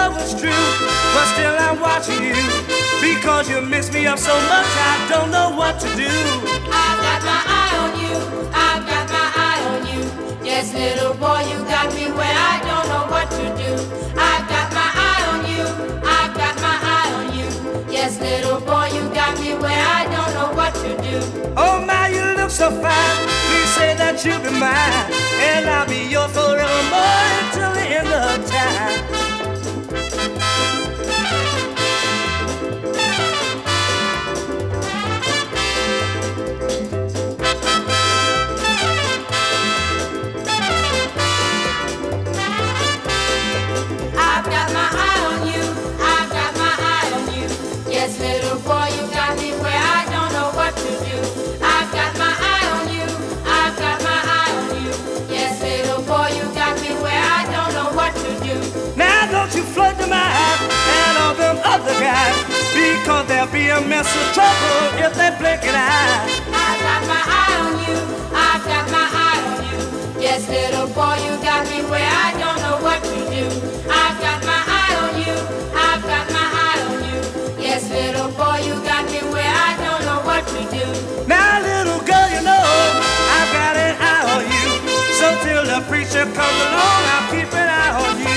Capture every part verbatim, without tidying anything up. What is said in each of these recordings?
know it's true, but still I'm watching you. Because you mix me up so much, I don't know what to do. I've got my eye on you, I've got my eye on you. Yes, little boy, you got me where I don't know what to do. I've got my eye on you, I've got my eye on you. Yes, little boy, you got me where I don't know what to do. Oh my, you look so fine. Please say that you'll be mine, and I'll be yours forevermore until the end of time. I've got my eye on you, I've got my eye on you. Yes, little boy, you got me where I don't know what to do. I've got my eye on you, I've got my eye on you. Yes, little boy, you got me where I don't know what to do. Now don't you flirt to my eyes and all them other guys, because there'll be a mess of trouble if they blink an eye. I've got my eye on you, I've got my eye on you. Yes, little boy, you got me where I don't know what to do. I've got my eye on you, I've got my eye on you. Yes, little boy, you got me where I don't know what to do. Now little girl, you know I've got an eye on you. So till the preacher comes along, I'll keep an eye on you.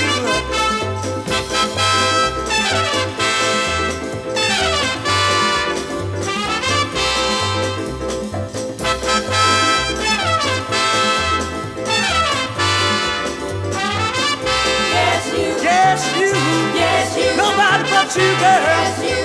Yes, you, Yes, you, yes, you, nobody but you, girl. yes, you.